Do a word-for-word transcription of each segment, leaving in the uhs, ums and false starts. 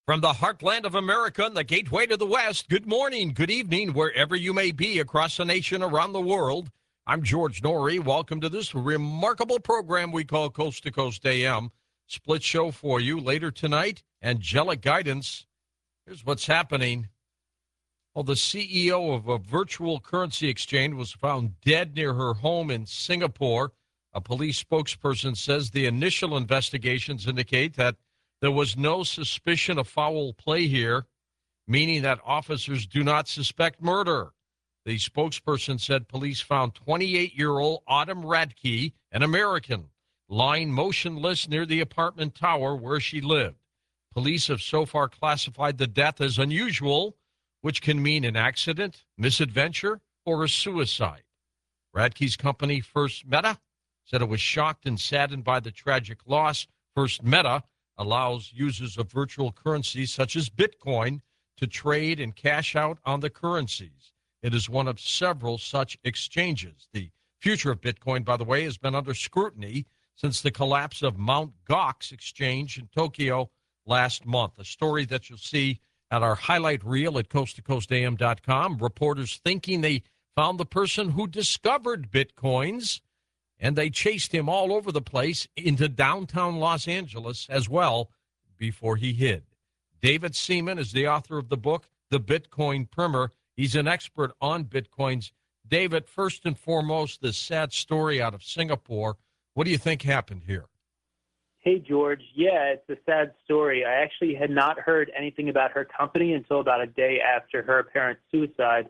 From the heartland of America and the gateway to the West, good morning, good evening, wherever you may be across the nation, around the world. I'm George Noory. Welcome to this remarkable program we call Coast to Coast A M. Split show for you later tonight. Angelic guidance. Here's what's happening. Well, the C E O of a virtual currency exchange was found dead near her home in Singapore. A police spokesperson says the initial investigations indicate that there was no suspicion of foul play here, meaning that officers do not suspect murder. The spokesperson said police found twenty-eight-year-old Autumn Radke, an American, lying motionless near the apartment tower where she lived. Police have so far classified the death as unusual, which can mean an accident, misadventure, or a suicide. Radke's company, First Meta, said it was shocked and saddened by the tragic loss. First Meta allows users of virtual currencies such as Bitcoin to trade and cash out on the currencies. It is one of several such exchanges. The future of Bitcoin, by the way, has been under scrutiny since the collapse of Mount Gox exchange in Tokyo last month. A story that you'll see at our highlight reel at coast to coast a m dot com. Reporters thinking they found the person who discovered Bitcoins, and they chased him all over the place into downtown Los Angeles as well before he hid. David Seaman is the author of the book, The Bitcoin Primer. He's an expert on Bitcoins. David, first and foremost, this sad story out of Singapore. What do you think happened here? Hey, George. Yeah, it's a sad story. I actually had not heard anything about her company until about a day after her apparent suicide.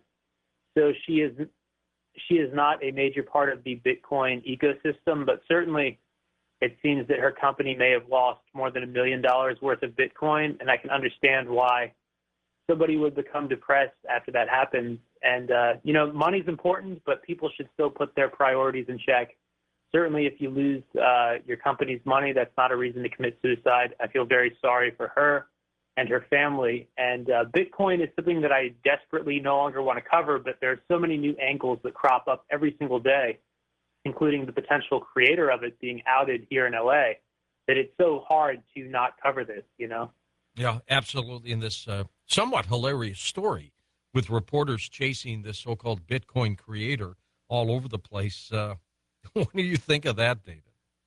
So she is she is not a major part of the Bitcoin ecosystem, but certainly it seems that her company may have lost more than a million dollars worth of Bitcoin, and I can understand why somebody would become depressed after that happens. And, uh, you know, money's important, but people should still put their priorities in check. Certainly, if you lose uh, your company's money, that's not a reason to commit suicide. I feel very sorry for her and her family. And uh, Bitcoin is something that I desperately no longer want to cover, but there are so many new angles that crop up every single day, including the potential creator of it being outed here in L A, that it's so hard to not cover this, you know? Yeah, absolutely. In this uh, somewhat hilarious story with reporters chasing this so-called Bitcoin creator all over the place. Uh, what do you think of that, David?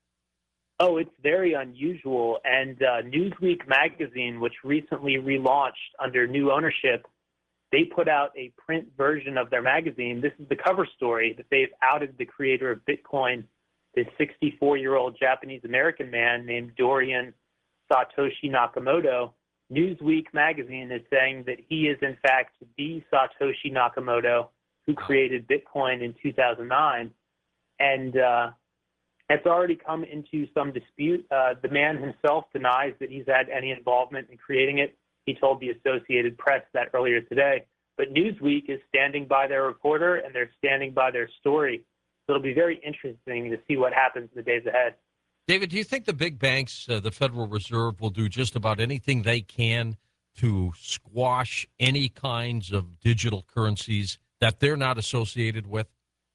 Oh, it's very unusual. And uh, Newsweek magazine, which recently relaunched under new ownership, they put out a print version of their magazine. This is the cover story that they've outed the creator of Bitcoin, this sixty-four-year-old Japanese-American man named Dorian Satoshi Nakamoto. Newsweek magazine is saying that he is, in fact, the Satoshi Nakamoto who created Bitcoin in two thousand nine. And uh, it's already come into some dispute. Uh, the man himself denies that he's had any involvement in creating it. He told the Associated Press that earlier today. But Newsweek is standing by their reporter, and they're standing by their story. So it'll be very interesting to see what happens in the days ahead. David, do you think the big banks, uh, the Federal Reserve, will do just about anything they can to squash any kinds of digital currencies that they're not associated with?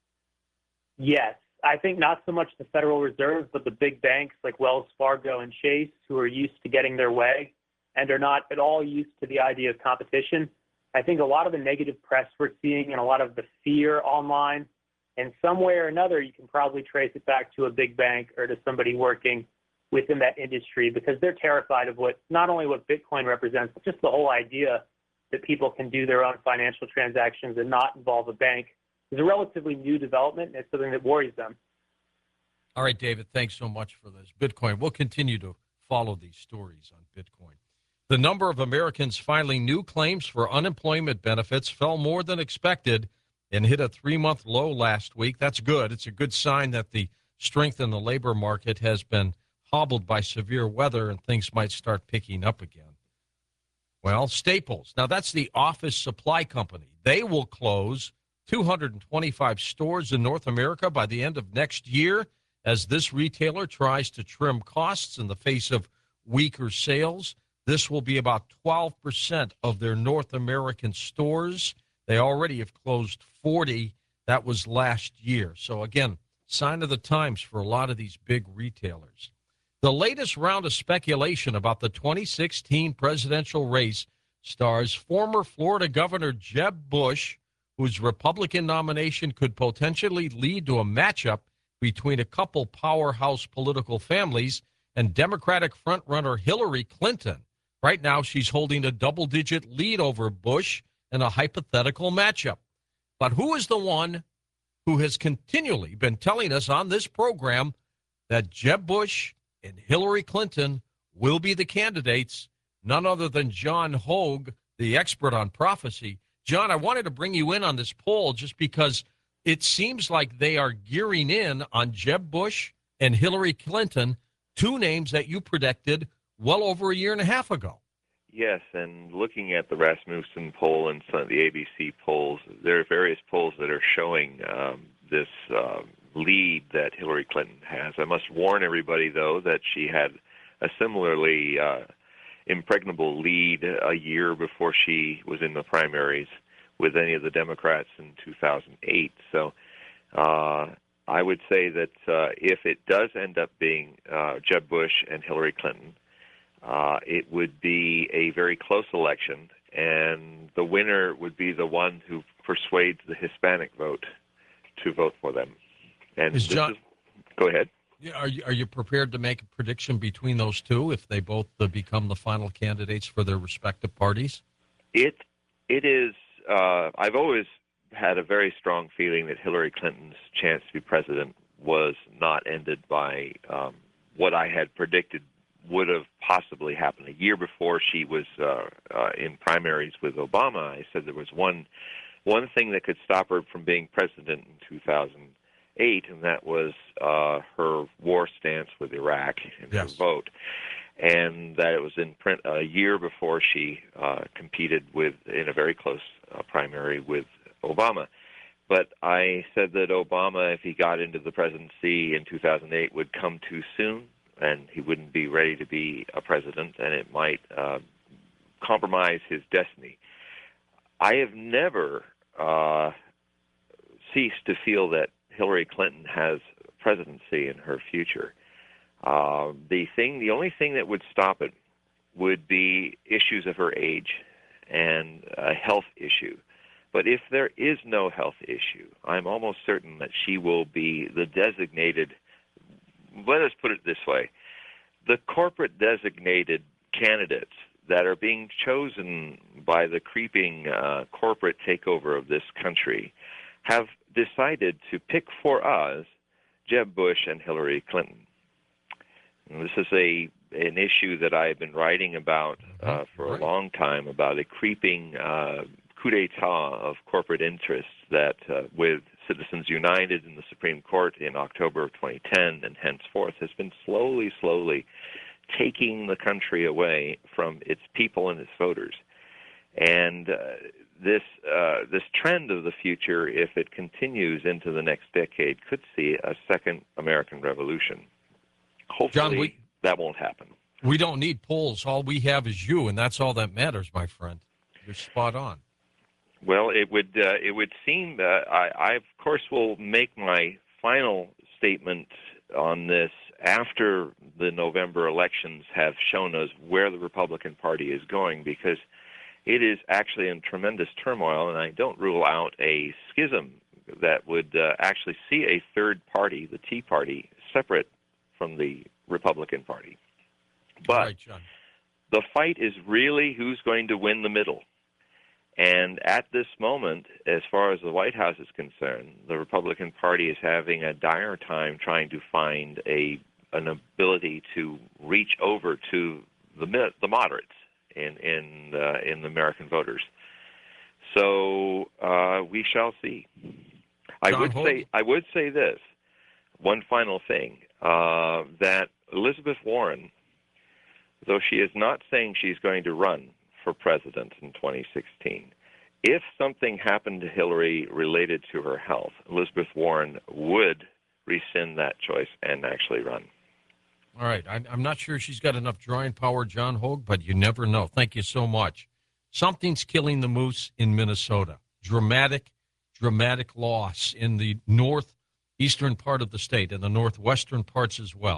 Yes. I think not so much the Federal Reserve, but the big banks like Wells Fargo and Chase, who are used to getting their way and are not at all used to the idea of competition. I think a lot of the negative press we're seeing and a lot of the fear online, in some way or another, you can probably trace it back to a big bank or to somebody working within that industry, because they're terrified of what, not only what Bitcoin represents, but just the whole idea that people can do their own financial transactions and not involve a bank. It's a relatively new development, and it's something that worries them. All right, David, thanks so much for this. Bitcoin, we'll continue to follow these stories on Bitcoin. The number of Americans filing new claims for unemployment benefits fell more than expected and hit a three-month low last week. That's good. It's a good sign that the strength in the labor market has been hobbled by severe weather and things might start picking up again. Well, Staples, now that's the office supply company. They will close two hundred twenty-five stores in North America by the end of next year as this retailer tries to trim costs in the face of weaker sales. This will be about twelve percent of their North American stores. They already have closed forty. That was last year. So, again, sign of the times for a lot of these big retailers. The latest round of speculation about the twenty sixteen presidential race stars former Florida Governor Jeb Bush, whose Republican nomination could potentially lead to a matchup between a couple powerhouse political families, and Democratic frontrunner Hillary Clinton. Right now, she's holding a double-digit lead over Bush in a hypothetical matchup. But who is the one who has continually been telling us on this program that Jeb Bush and Hillary Clinton will be the candidates? None other than John Hogue, the expert on prophecy. John, I wanted to bring you in on this poll just because it seems like they are gearing in on Jeb Bush and Hillary Clinton, two names that you predicted well over a year and a half ago. Yes, and looking at the Rasmussen poll and some of the A B C polls, there are various polls that are showing um, this uh, lead that Hillary Clinton has. I must warn everybody, though, that she had a similarly uh, impregnable lead a year before she was in the primaries with any of the Democrats in two thousand eight. So uh, I would say that uh, if it does end up being uh, Jeb Bush and Hillary Clinton, uh, it would be a very close election, and the winner would be the one who persuades the Hispanic vote to vote for them. And is this John, is, go ahead. Are you, are you prepared to make a prediction between those two if they both uh, become the final candidates for their respective parties? It it is. Uh, I've always had a very strong feeling that Hillary Clinton's chance to be president was not ended by um, what I had predicted would have possibly happened. A year before she was uh, uh, in primaries with Obama, I said there was one one thing that could stop her from being president in two thousand eight, and that was uh, her war stance with Iraq and yes. her vote. And that it was in print a year before she uh, competed with in a very close uh, primary with Obama. But I said that Obama, if he got into the presidency in two thousand eight, would come too soon, and he wouldn't be ready to be a president, and it might uh, compromise his destiny. I have never uh, ceased to feel that Hillary Clinton has presidency in her future. Uh, the thing, the only thing that would stop it would be issues of her age and a health issue. But if there is no health issue, I'm almost certain that she will be the designated, let us put it this way, the corporate designated candidates that are being chosen by the creeping uh, corporate takeover of this country have decided to pick for us Jeb Bush and Hillary Clinton. And this is a an issue that I've been writing about uh, for a long time, about a creeping uh, coup d'etat of corporate interests that, uh, with Citizens United in the Supreme Court in October of twenty ten and henceforth, has been slowly, slowly taking the country away from its people and its voters. And uh, this uh, this trend of the future, if it continues into the next decade, could see a second American Revolution. Hopefully, John, we, that won't happen. We don't need polls. All we have is you, and that's all that matters, my friend. You're spot on. Well, it would uh, it would seem that I, I, of course, will make my final statement on this after the November elections have shown us where the Republican Party is going, because it is actually in tremendous turmoil, and I don't rule out a schism that would uh, actually see a third party, the Tea Party, separate from the Republican Party. But right, John. The fight is really who's going to win the middle. And at this moment, as far as the White House is concerned, the Republican Party is having a dire time trying to find a an ability to reach over to the the moderates in in uh, in the American voters. So uh, we shall see. I John would Hogue. say I would say this one final thing, uh, that Elizabeth Warren, though she is not saying she's going to run for president in twenty sixteen, if something happened to Hillary related to her health, Elizabeth Warren would rescind that choice and actually run. All right. I'm, I'm not sure she's got enough drawing power, John Hogue, but you never know. Thank you so much. Something's killing the moose in Minnesota. Dramatic, dramatic loss in the northeastern part of the state and the northwestern parts as well.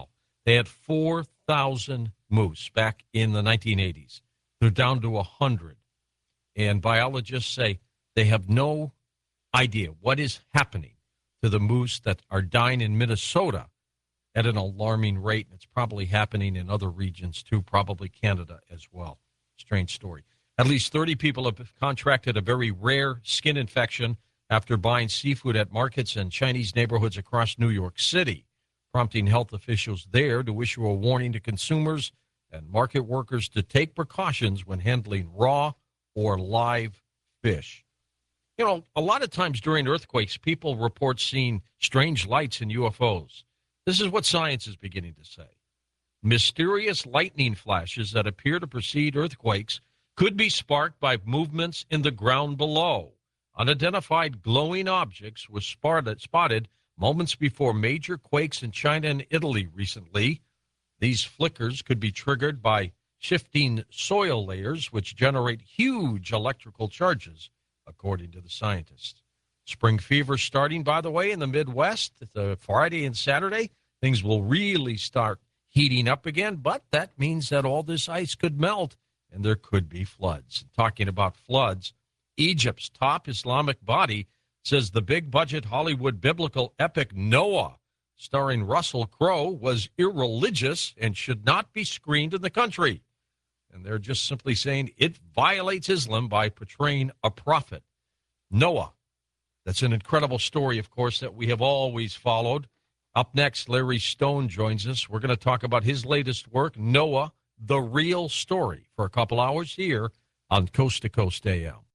They had four thousand moose back in the nineteen eighties. They're down to one hundred. And biologists say they have no idea what is happening to the moose that are dying in Minnesota at an alarming rate. And it's probably happening in other regions too, probably Canada as well. Strange story. At least thirty people have contracted a very rare skin infection after buying seafood at markets and Chinese neighborhoods across New York City, prompting health officials there to issue a warning to consumers and market workers to take precautions when handling raw or live fish. You know, a lot of times during earthquakes, people report seeing strange lights and U F Os. This is what science is beginning to say. Mysterious lightning flashes that appear to precede earthquakes could be sparked by movements in the ground below. Unidentified glowing objects were spotted, spotted moments before major quakes in China and Italy recently. These flickers could be triggered by shifting soil layers, which generate huge electrical charges, according to the scientists. Spring fever starting, by the way, in the Midwest. The Friday and Saturday, things will really start heating up again, but that means that all this ice could melt and there could be floods. Talking about floods, Egypt's top Islamic body says the big-budget Hollywood biblical epic Noah, starring Russell Crowe, was irreligious and should not be screened in the country. And they're just simply saying it violates Islam by portraying a prophet. Noah. That's an incredible story, of course, that we have always followed. Up next, Larry Stone joins us. We're going to talk about his latest work, Noah, The Real Story, for a couple hours here on Coast to Coast A M.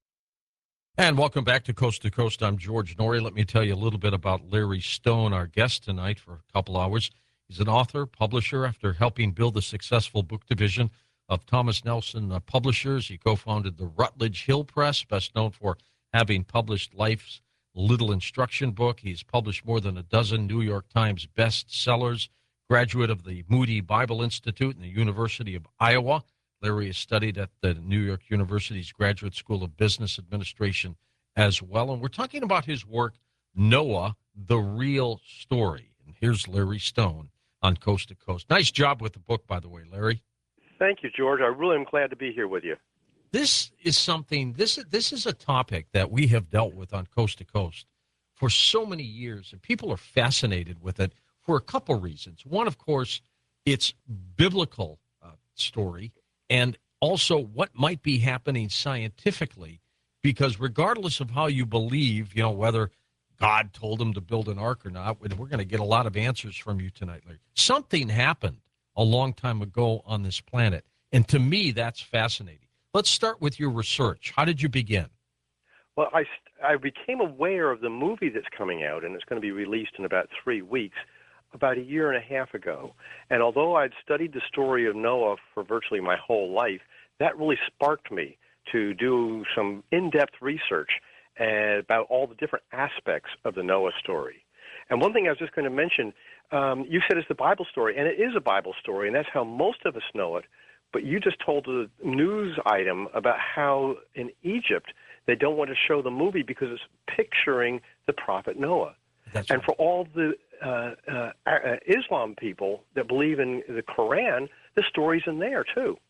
And welcome back to Coast to Coast. I'm George Norrie. Let me tell you a little bit about Larry Stone, our guest tonight for a couple hours. He's an author, publisher. After helping build the successful book division of Thomas Nelson uh, Publishers, he co-founded the Rutledge Hill Press, best known for having published Life's Little Instruction Book. He's published more than a dozen New York Times bestsellers, graduate of the Moody Bible Institute and the University of Iowa. Larry has studied at the New York University's Graduate School of Business Administration as well. And we're talking about his work, Noah, The Real Story. And here's Larry Stone on Coast to Coast. Nice job with the book, by the way, Larry. Thank you, George. I really am glad to be here with you. This is something, this, this is a topic that we have dealt with on Coast to Coast for so many years, and people are fascinated with it for a couple reasons. One, of course, it's biblical uh, story, and also what might be happening scientifically, because regardless of how you believe, you know, whether God told them to build an ark or not, we're going to get a lot of answers from you tonight, Larry. Something happened a long time ago on this planet, and to me, that's fascinating. Let's start with your research. How did you begin? Well, I, I became aware of the movie that's coming out, and it's going to be released in about three weeks, about a year and a half ago. And although I'd studied the story of Noah for virtually my whole life, that really sparked me to do some in-depth research uh, about all the different aspects of the Noah story. And one thing I was just going to mention, um, you said it's the Bible story, and it is a Bible story, and that's how most of us know it. But you just told a news item about how in Egypt they don't want to show the movie because it's picturing the prophet Noah. That's and right. for all the uh, uh, uh, Islam people that believe in the Quran, the story's in there too.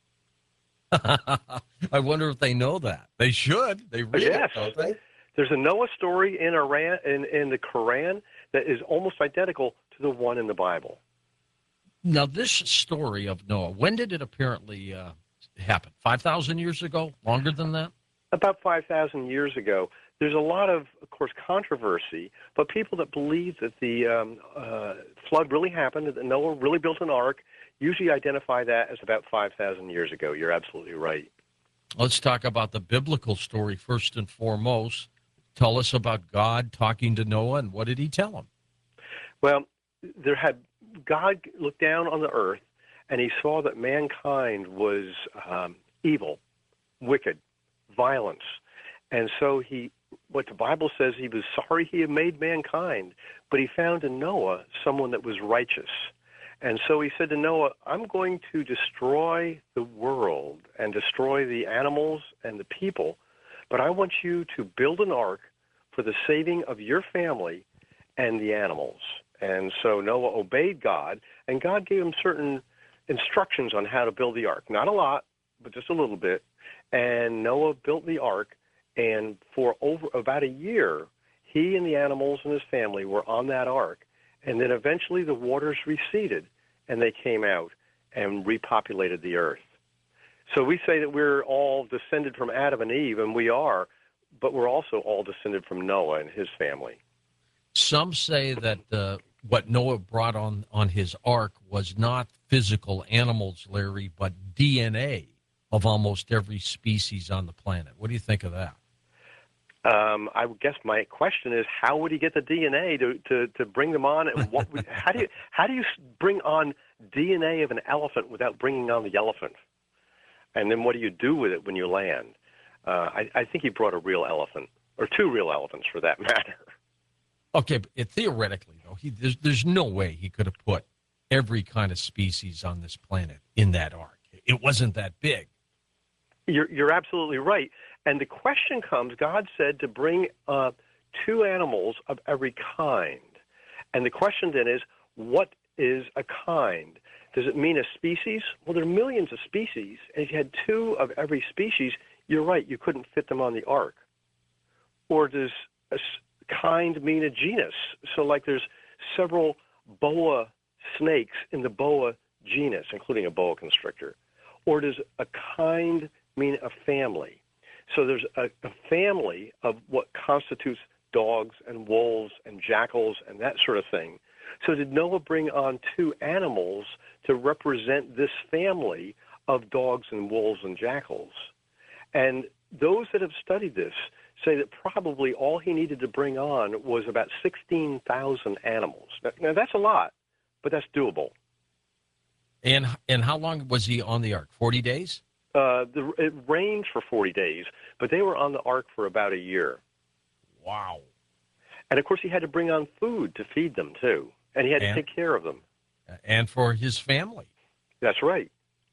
I wonder if they know that. They should. They really Yes. don't they? There's a Noah story in Iran in, in the Quran that is almost identical to the one in the Bible. Now, this story of Noah, when did it apparently uh, happen? five thousand years ago? Longer than that? About five thousand years ago. There's a lot of, of course, controversy, but people that believe that the um, uh, flood really happened, that Noah really built an ark, usually identify that as about five thousand years ago. You're absolutely right. Let's talk about the biblical story first and foremost. Tell us about God talking to Noah, and what did he tell him? Well, there had God looked down on the earth, and he saw that mankind was um, evil, wicked, violence. And so he, what the Bible says, he was sorry he had made mankind, but he found in Noah someone that was righteous. And so he said to Noah, I'm going to destroy the world and destroy the animals and the people, but I want you to build an ark for the saving of your family and the animals. And so Noah obeyed God, and God gave him certain instructions on how to build the ark. Not a lot, but just a little bit. And Noah built the ark, and for over about a year, he and the animals and his family were on that ark. And then eventually the waters receded, and they came out and repopulated the earth. So we say that we're all descended from Adam and Eve, and we are, but we're also all descended from Noah and his family. Some say that uh, what Noah brought on, on his ark was not physical animals, Larry, but D N A of almost every species on the planet. What do you think of that? Um, I would guess my question is, how would he get the D N A to, to, to bring them on? And what would, how do you how do you bring on D N A of an elephant without bringing on the elephant? And then what do you do with it when you land? Uh, I, I think he brought a real elephant, or two real elephants for that matter. Okay, but it, theoretically, though, he, there's, there's no way he could have put every kind of species on this planet in that ark. It wasn't that big. You're, you're absolutely right. And the question comes, God said to bring uh, two animals of every kind. And the question then is, what is a kind? Does it mean a species? Well, there are millions of species. And if you had two of every species, you're right, you couldn't fit them on the ark. Or does a kind mean a genus? So like there's several boa snakes in the boa genus, including a boa constrictor. Or does a kind mean a family? So there's a, a family of what constitutes dogs and wolves and jackals and that sort of thing. So did Noah bring on two animals to represent this family of dogs and wolves and jackals? And those that have studied this say that probably all he needed to bring on was about sixteen thousand animals. Now, now that's a lot, but that's doable. And and how long was he on the ark? forty days? Uh, the, it ranged for forty days, but they were on the ark for about a year. Wow. And, of course, he had to bring on food to feed them, too, and he had and, to take care of them. And for his family. That's right.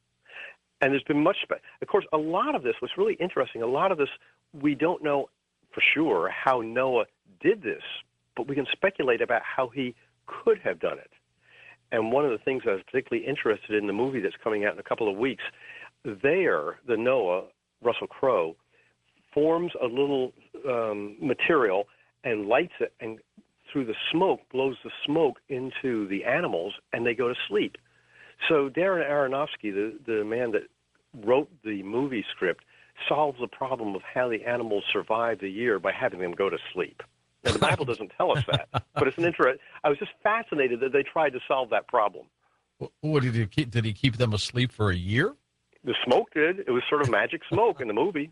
And there's been much – of course, a lot of this was really interesting. A lot of this, we don't know for sure how Noah did this, but we can speculate about how he could have done it. And one of the things I was particularly interested in the movie that's coming out in a couple of weeks, there, the Noah, Russell Crowe, forms a little um, material and lights it, and through the smoke, blows the smoke into the animals, and they go to sleep. So Darren Aronofsky, the, the man that wrote the movie script, solves the problem of how the animals survive the year by having them go to sleep. Now, the Bible doesn't tell us that, but it's an interest. I was just fascinated that they tried to solve that problem. What did he keep? Did he keep them asleep for a year? The smoke did. It was sort of magic smoke in the movie.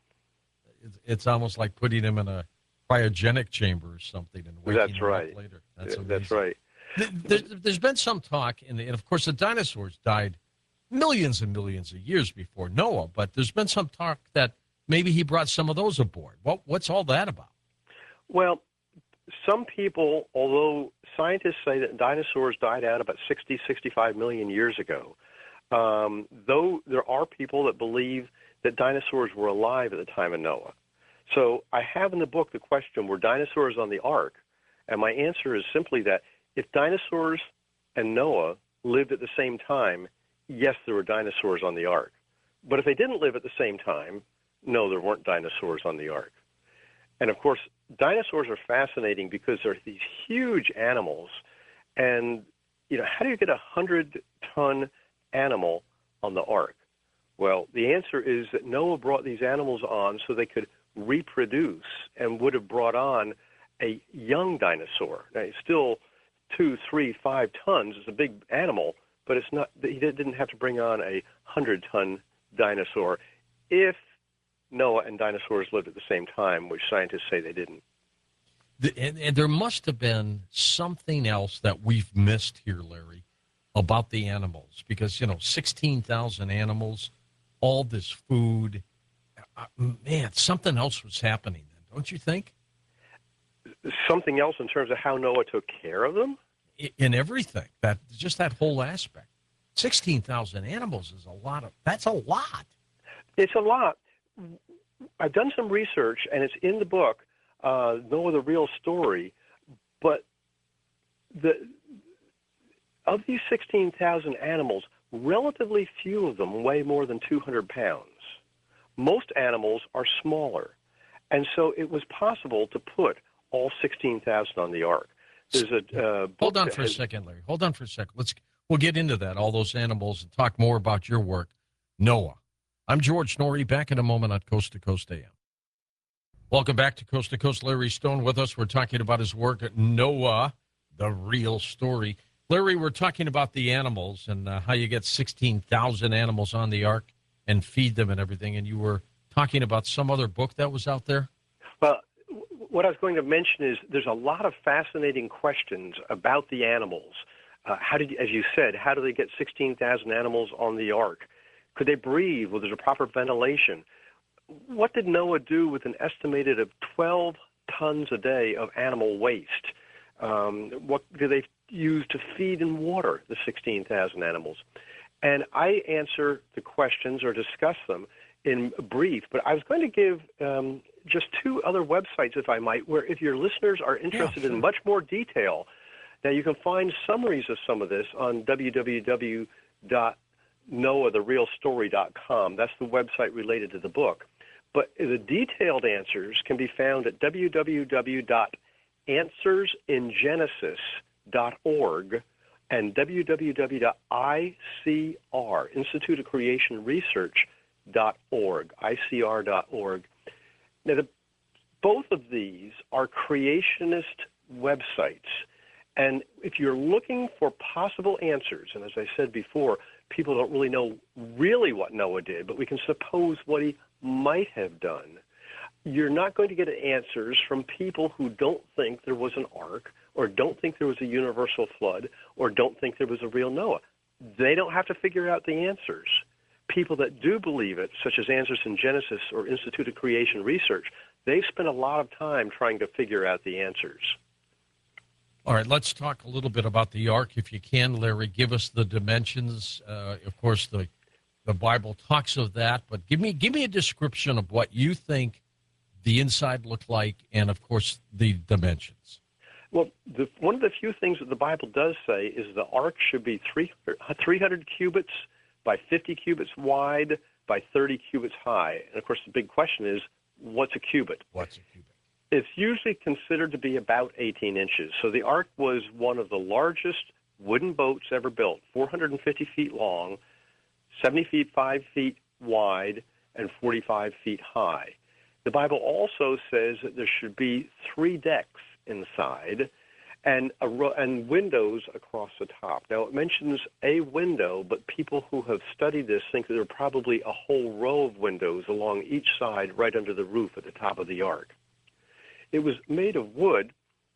It's, it's almost like putting him in a cryogenic chamber or something and waking That's him right. up later. That's yeah, amazing. That's right. There's, there's been some talk, and of course the dinosaurs died millions and millions of years before Noah, but there's been some talk that maybe he brought some of those aboard. What, what's all that about? Well, some people, although scientists say that dinosaurs died out about sixty, sixty-five million years ago, um, though there are people that believe that dinosaurs were alive at the time of Noah. So I have in the book the question, were dinosaurs on the ark? And my answer is simply that if dinosaurs and Noah lived at the same time, yes, there were dinosaurs on the ark. But if they didn't live at the same time, no, there weren't dinosaurs on the ark. And, of course, dinosaurs are fascinating because they're these huge animals. And, you know, how do you get a hundred-ton animal on the ark? Well, the answer is that Noah brought these animals on so they could reproduce and would have brought on a young dinosaur. Now, it's still two, three, five tons. It's a big animal, but it's not. He didn't have to bring on a hundred-ton dinosaur if Noah and dinosaurs lived at the same time, which scientists say they didn't. The, and, and there must have been something else that we've missed here, Larry, about the animals, because, you know, sixteen thousand animals, all this food. Uh, man, something else was happening then, don't you think? Something else in terms of how Noah took care of them? In, in everything, that just that whole aspect. sixteen thousand animals is a lot of, that's a lot. It's a lot. I've done some research, and it's in the book, uh, Noah, the Real Story, but the of these sixteen thousand animals, relatively few of them weigh more than two hundred pounds. Most animals are smaller. And so it was possible to put all sixteen thousand on the ark. There's a uh, Hold on for has, a second, Larry. Hold on for a second. Let's we'll get into that, all those animals, and talk more about your work. Noah. I'm George Noory, back in a moment on Coast to Coast A M. Welcome back to Coast to Coast. Larry Stone with us. We're talking about his work at Noah, the real story. Larry, we're talking about the animals and uh, how you get sixteen thousand animals on the ark and feed them and everything. And you were talking about some other book that was out there? Well, what I was going to mention is there's a lot of fascinating questions about the animals. Uh, how did, as you said, how do they get sixteen thousand animals on the ark? Could they breathe? Was there a proper ventilation? What did Noah do with an estimated of twelve tons a day of animal waste? Um, what do they use to feed and water the sixteen thousand animals? And I answer the questions or discuss them in brief, but I was going to give um, just two other websites, if I might, where if your listeners are interested yeah, sure. in much more detail, now you can find summaries of some of this on w w w dot noah the real story dot com. That's the website related to the book. But the detailed answers can be found at w w w dot answers in genesis dot org and w w w dot i c r, Institute of Creation Research, dot org, I C R dot org. Now, the, both of these are creationist websites. And if you're looking for possible answers, and as I said before, people don't really know really what Noah did, but we can suppose what he might have done. You're not going to get answers from people who don't think there was an ark, or don't think there was a universal flood, or don't think there was a real Noah. They don't have to figure out the answers. People that do believe it, such as Answers in Genesis or Institute of Creation Research, they've spent a lot of time trying to figure out the answers. All right, let's talk a little bit about the ark, if you can, Larry. Give us the dimensions. Uh, of course, the the Bible talks of that, but give me give me a description of what you think the inside looked like, and of course the dimensions. Well, the, one of the few things that the Bible does say is the ark should be three hundred cubits by fifty cubits wide by thirty cubits high. And of course, the big question is, what's a cubit? What's a cubit? It's usually considered to be about eighteen inches. So the ark was one of the largest wooden boats ever built, four hundred fifty feet long, seventy-five feet wide, and forty-five feet high. The Bible also says that there should be three decks inside and a ro- and windows across the top. Now, it mentions a window, but people who have studied this think that there are probably a whole row of windows along each side right under the roof at the top of the ark. It was made of wood.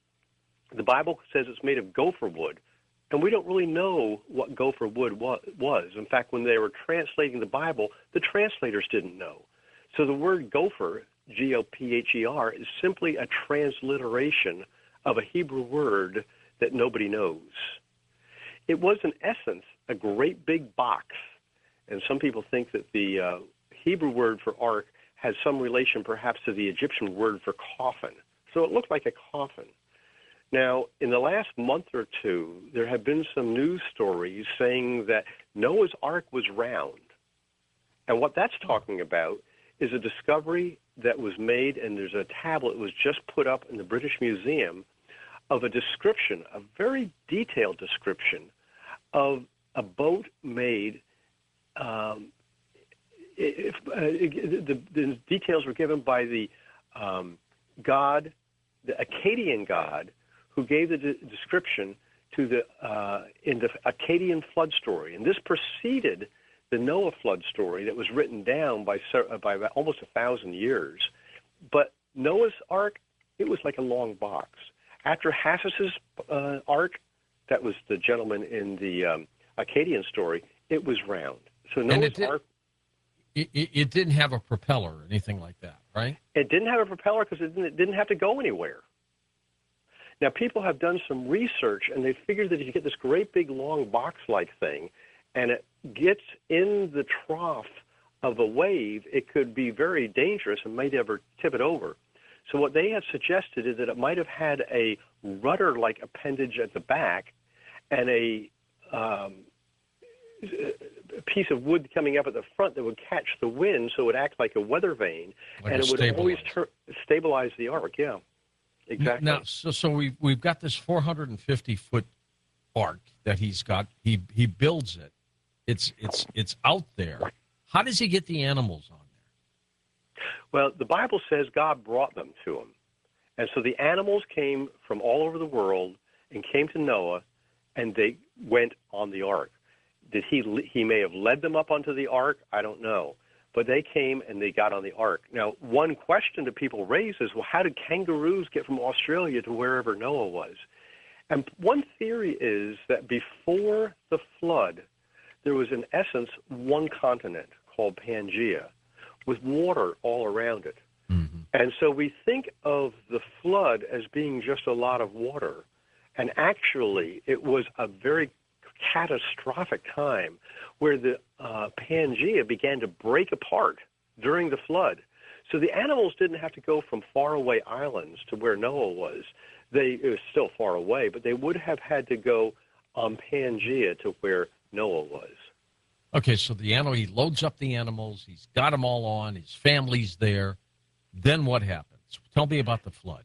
The Bible says it's made of gopher wood, and we don't really know what gopher wood wa- was. In fact, when they were translating the Bible, the translators didn't know. So the word gopher, G O P H E R, is simply a transliteration of a Hebrew word that nobody knows. It was, in essence, a great big box, and some people think that the uh, Hebrew word for ark has some relation perhaps to the Egyptian word for coffin. So it looked like a coffin. Now, in the last month or two, there have been some news stories saying that Noah's Ark was round. And what that's talking about is a discovery that was made, and there's a tablet that was just put up in the British Museum of a description, a very detailed description of a boat made. Um, if, uh, the, the details were given by the um, god, the Akkadian god, who gave the de- description to the uh, in the Akkadian flood story, and this preceded the Noah flood story that was written down by by almost a thousand years. But Noah's Ark, it was like a long box. After Hassis's uh, Ark, that was the gentleman in the um, Akkadian story, it was round. So Noah's did, Ark. It, it didn't have a propeller or anything like that, right? It didn't have a propeller because it didn't, it didn't have to go anywhere. Now, people have done some research, and they figured that if you get this great big long box-like thing, and it gets in the trough of a wave, it could be very dangerous and might ever tip it over. So what they have suggested is that it might have had a rudder-like appendage at the back and a um, a piece of wood coming up at the front that would catch the wind, so it would act like a weather vane, Like and a it would stabilizer. always tur- stabilize the ark. Yeah, exactly. Now, so so we've we've got this four hundred fifty foot ark that he's got. He he builds it. It's it's it's out there. How does he get the animals on there? Well, the Bible says God brought them to him, and so the animals came from all over the world and came to Noah, and they went on the ark. Did he he may have led them up onto the ark? I don't know. But they came and they got on the ark. Now, one question that people raise is, well, how did kangaroos get from Australia to wherever Noah was? And one theory is that before the flood, there was, in essence, one continent called Pangaea with water all around it. Mm-hmm. And so we think of the flood as being just a lot of water. And actually, it was a very catastrophic time where the uh, Pangaea began to break apart during the flood. So the animals didn't have to go from faraway islands to where Noah was. They, it was still far away, but they would have had to go on Pangaea to where Noah was. Okay, so the animal, he loads up the animals. He's got them all on. His family's there. Then what happens? Tell me about the flood.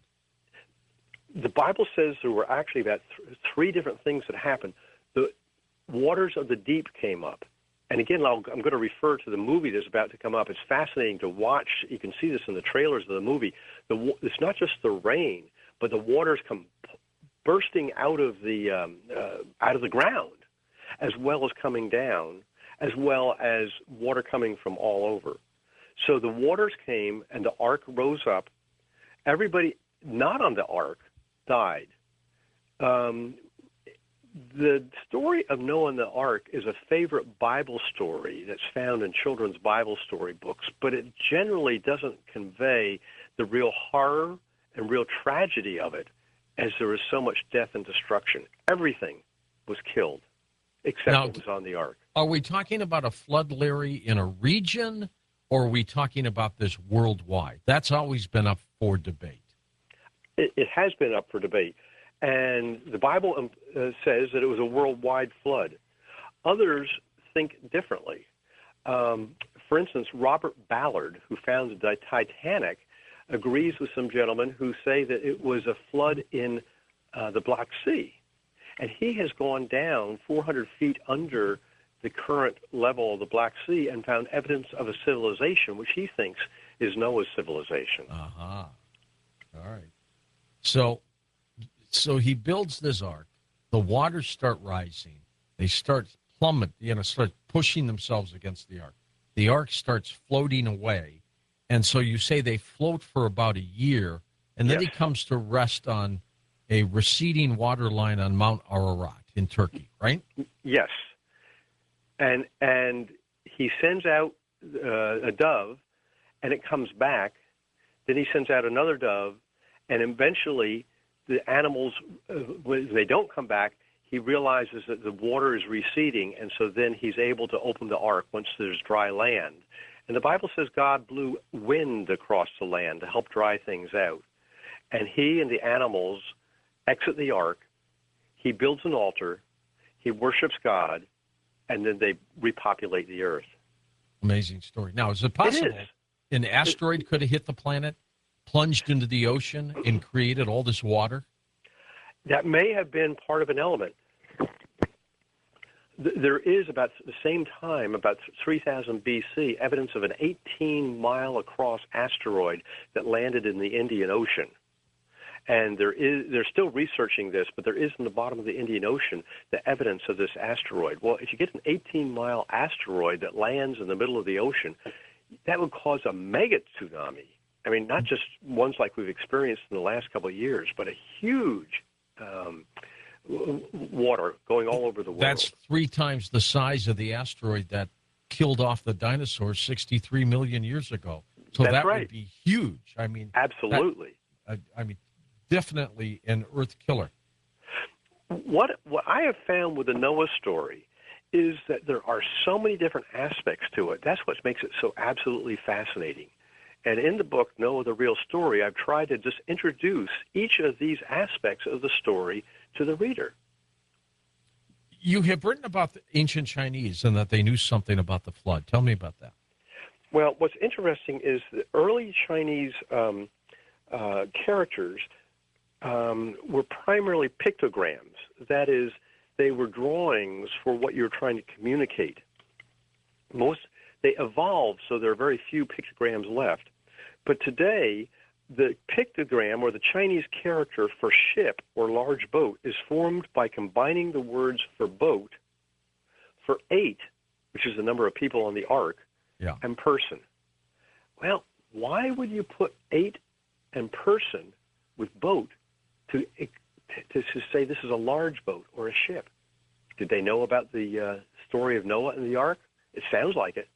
The Bible says there were actually about th- three different things that happened. The waters of the deep came up. And again, I'll, I'm going to refer to the movie that's about to come up. It's fascinating to watch. You can see this in the trailers of the movie. The, it's not just the rain, but the waters come p- bursting out of the um, uh, out of the ground, as well as coming down, as well as water coming from all over. So the waters came, and the ark rose up. Everybody not on the ark died. Um, The story of Noah and the Ark is a favorite Bible story that's found in children's Bible story books, but it generally doesn't convey the real horror and real tragedy of it, as there is so much death and destruction. Everything was killed except Now, what was on the Ark. Are we talking about a flood, Larry, in a region, or are we talking about this worldwide? That's always been up for debate. It, it has been up for debate. And the Bible um, uh, says that it was a worldwide flood. Others think differently. Um, for instance, Robert Ballard, who founded the Titanic, agrees with some gentlemen who say that it was a flood in uh, the Black Sea. And he has gone down four hundred feet under the current level of the Black Sea and found evidence of a civilization, which he thinks is Noah's civilization. Uh-huh. All right. So... So he builds this ark. The waters start rising. They start plummet, you know, start pushing themselves against the ark. The ark starts floating away. And so you say they float for about a year, and then Yes. he comes to rest on a receding water line on Mount Ararat in Turkey, right? Yes. And and he sends out uh, a dove, and it comes back. Then he sends out another dove, and eventually the animals, uh, when they don't come back, he realizes that the water is receding, and so then he's able to open the ark once there's dry land. And the Bible says God blew wind across the land to help dry things out. And he and the animals exit the ark. He builds an altar. He worships God, and then they repopulate the earth. Amazing story. Now, is it possible It is. an asteroid could have hit the planet, plunged into the ocean, and created all this water? That may have been part of an element. Th- There is, about the same time, about three thousand B C, evidence of an eighteen-mile-across asteroid that landed in the Indian Ocean. And there is, they're still researching this, but there is in the bottom of the Indian Ocean the evidence of this asteroid. Well, if you get an eighteen-mile asteroid that lands in the middle of the ocean, that would cause a mega tsunami. I mean, not just ones like we've experienced in the last couple of years, but a huge um, w- water going all over the world. That's three times the size of the asteroid that killed off the dinosaurs sixty-three million years ago. So That's that right. would be huge. I mean, Absolutely. that- I, I mean, definitely an Earth killer. What what I have found with the Noah story is that there are so many different aspects to it. That's what makes it so absolutely fascinating. And in the book, Noah, the Real Story, I've tried to just introduce each of these aspects of the story to the reader. You have written about the ancient Chinese and that they knew something about the flood. Tell me about that. Well, what's interesting is the early Chinese um, uh, characters um, were primarily pictograms. That is, they were drawings for what you're trying to communicate. Most they evolved, so there are very few pictograms left. But today, the pictogram or the Chinese character for ship or large boat is formed by combining the words for boat, for eight, which is the number of people on the ark, yeah. and person. Well, why would you put eight and person with boat to, to, to say this is a large boat or a ship? Did they know about the uh, story of Noah and the ark? It sounds like it.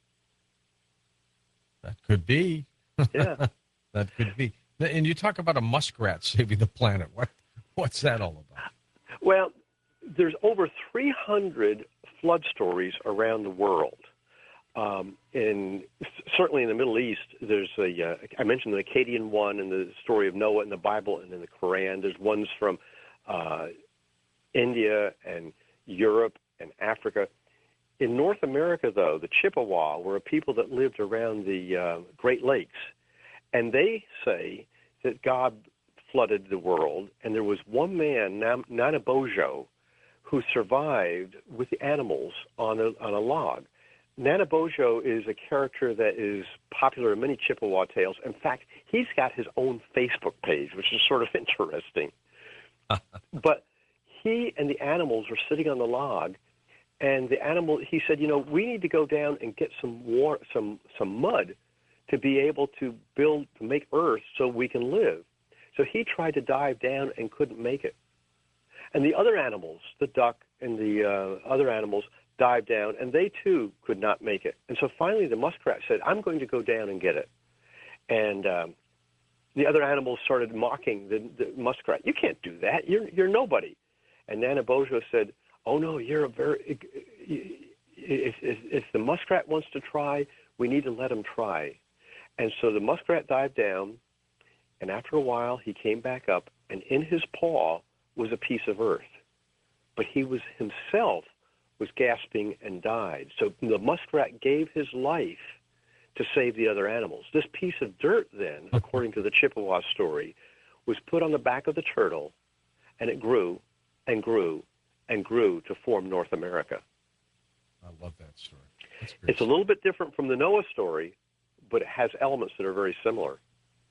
That could be. Yeah. That could be. And you talk about a muskrat saving the planet. What, what's that all about? Well, there's over three hundred flood stories around the world. Um, in certainly in the Middle East, there's a. Uh, I mentioned the Akkadian one and the story of Noah in the Bible and in the Quran. There's ones from uh, India and Europe and Africa. In North America, though, the Chippewa were a people that lived around the uh, Great Lakes, and they say that God flooded the world, and there was one man, Nanabojo, who survived with the animals on a, on a log. Nanabojo is a character that is popular in many Chippewa tales. In fact, he's got his own Facebook page, which is sort of interesting. But he and the animals were sitting on the log, and the animal, he said, you know, we need to go down and get some war, some some mud to be able to build, to make earth so we can live. So he tried to dive down and couldn't make it. And the other animals, the duck and the uh, other animals, dived down, and they too could not make it. And so finally the muskrat said, I'm going to go down and get it. And um, the other animals started mocking the, the muskrat. You can't do that. You're, you're nobody. And Nanabojo said, oh, no, you're a very, if, if, if the muskrat wants to try, we need to let him try. And so the muskrat dived down, and after a while he came back up, and in his paw was a piece of earth. But he was himself was gasping and died. So the muskrat gave his life to save the other animals. This piece of dirt then, according to the Chippewa story, was put on the back of the turtle, and it grew and grew and grew to form North America. I love that story. It's a little bit different from the Noah story, but it has elements that are very similar.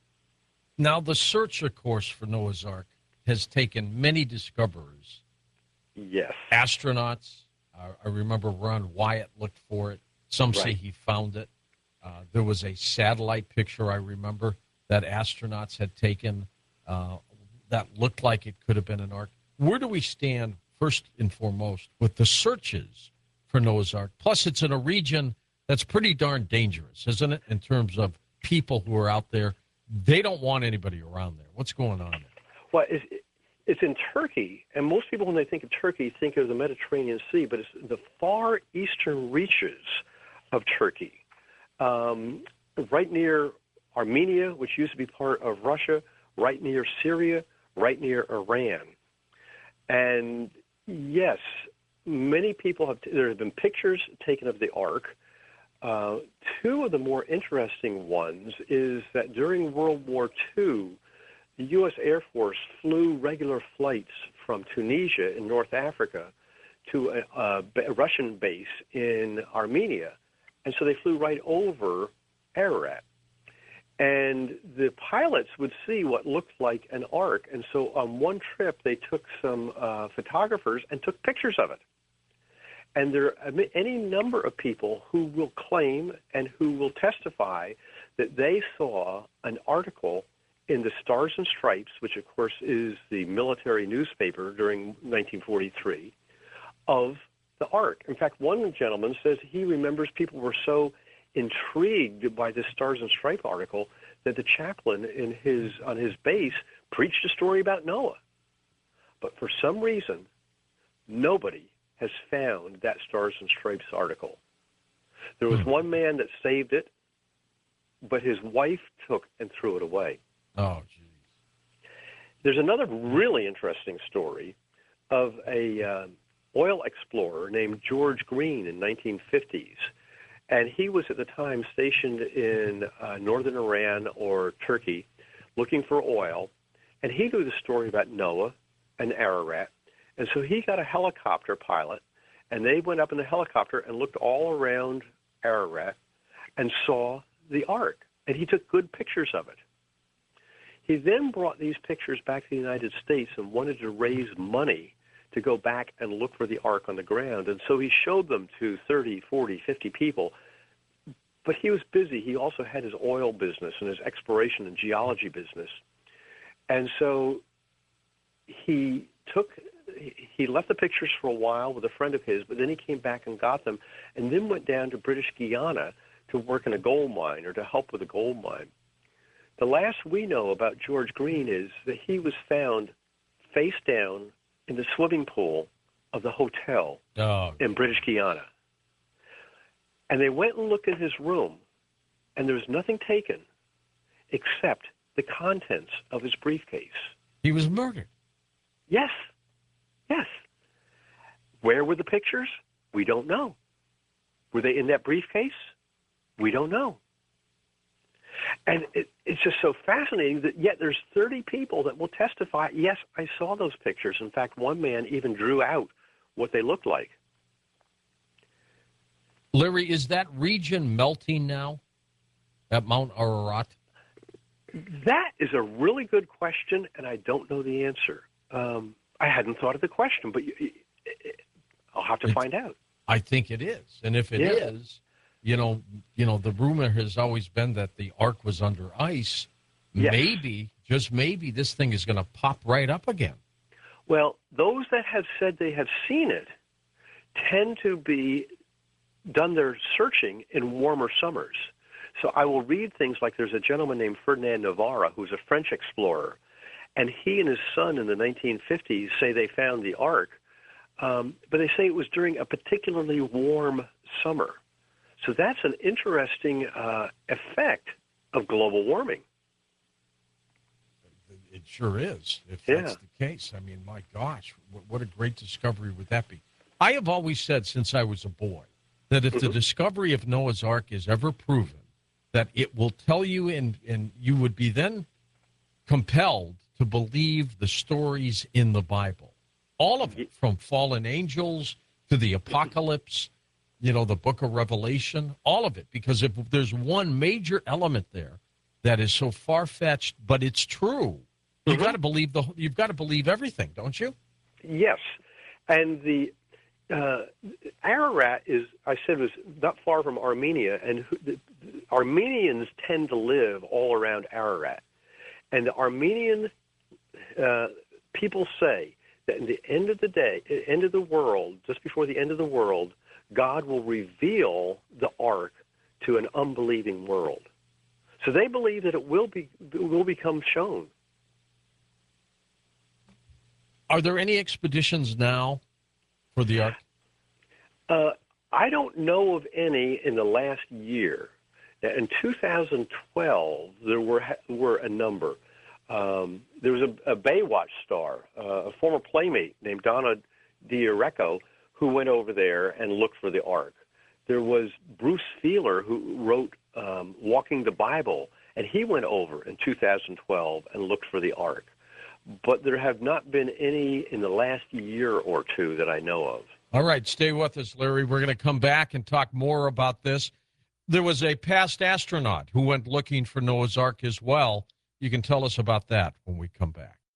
Now, the search, of course, for Noah's Ark has taken many discoverers. Yes. Astronauts. Uh, I remember Ron Wyatt looked for it. Some say Right. he found it. Uh, there was a satellite picture, I remember, that astronauts had taken uh, that looked like it could have been an ark. Where do we stand, first and foremost, with the searches for Noah's Ark? Plus, it's in a region that's pretty darn dangerous, isn't it, in terms of people who are out there? They don't want anybody around there. What's going on there? Well, it's, it's in Turkey, and most people, when they think of Turkey, think of the Mediterranean Sea, but it's the far eastern reaches of Turkey, um, right near Armenia, which used to be part of Russia, right near Syria, right near Iran. And yes, many people have, there have been pictures taken of the Ark. Uh, two of the more interesting ones is that during World War Two, the U S Air Force flew regular flights from Tunisia in North Africa to a, a, a Russian base in Armenia. And so they flew right over Ararat. And the pilots would see what looked like an ark. And so on one trip, they took some uh, photographers and took pictures of it. And there are any number of people who will claim and who will testify that they saw an article in the Stars and Stripes, which, of course, is the military newspaper during nineteen forty-three, of the Ark. In fact, one gentleman says he remembers people were so intrigued by this Stars and Stripes article that the chaplain in his on his base preached a story about Noah. But for some reason, nobody has found that Stars and Stripes article. There was one man that saved it, but his wife took and threw it away. Oh, geez. There's another really interesting story of a uh, oil explorer named George Green in nineteen fifties. And he was at the time stationed in uh, northern Iran or Turkey looking for oil. And he knew the story about Noah and Ararat. And so he got a helicopter pilot, and they went up in the helicopter and looked all around Ararat and saw the ark. And he took good pictures of it. He then brought these pictures back to the United States and wanted to raise money to go back and look for the ark on the ground. And so he showed them to thirty, forty, fifty people. But he was busy. He also had his oil business and his exploration and geology business. And so he took, he left the pictures for a while with a friend of his, but then he came back and got them, and then went down to British Guiana to work in a gold mine or to help with a gold mine. The last we know about George Green is that he was found face down in the swimming pool of the hotel Oh. in British Guiana. And they went and looked in his room, and there was nothing taken except the contents of his briefcase. He was murdered. Yes, yes. Where were the pictures? We don't know. Were they in that briefcase? We don't know. And it, it's just so fascinating that yet there's thirty people that will testify, yes, I saw those pictures. In fact, one man even drew out what they looked like. Larry, is that region melting now at Mount Ararat? That is a really good question, and I don't know the answer. Um, I hadn't thought of the question, but you, you, I'll have to It's, find out. I think it is. And if it Yeah. is, you know, you know, the rumor has always been that the ark was under ice. Yes. Maybe, just maybe, this thing is going to pop right up again. Well, those that have said they have seen it tend to be done their searching in warmer summers. So I will read things like there's a gentleman named Ferdinand Navarra who's a French explorer, and he and his son in the nineteen fifties say they found the ark, um, but they say it was during a particularly warm summer. So that's an interesting uh, effect of global warming. It sure is, if Yeah. that's the case. I mean, my gosh, what, what a great discovery would that be? I have always said since I was a boy that if the discovery of Noah's Ark is ever proven, that it will tell you, and, and you would be then compelled to believe the stories in the Bible. All of it, from fallen angels to the apocalypse, you know, the book of Revelation, all of it. Because if there's one major element there that is so far-fetched, but it's true, you've got to believe the you've got to believe everything, don't you? Yes, and the uh, Ararat is, I said, was not far from Armenia, and who, the, the Armenians tend to live all around Ararat, and the Armenian uh, people say that in the end of the day, end of the world, just before the end of the world, God will reveal the ark to an unbelieving world. So they believe that it will be it will become shown. Are there any expeditions now for the Ark? Uh, I don't know of any in the last year. In two thousand twelve, there were were a number. Um, there was a, a Baywatch star, uh, a former playmate named Donna D'Orecco, who went over there and looked for the Ark. There was Bruce Feiler, who wrote um, Walking the Bible, and he went over in two thousand twelve and looked for the Ark. But there have not been any in the last year or two that I know of. All right, stay with us, Larry. We're going to come back and talk more about this. There was a past astronaut who went looking for Noah's Ark as well. You can tell us about that when we come back.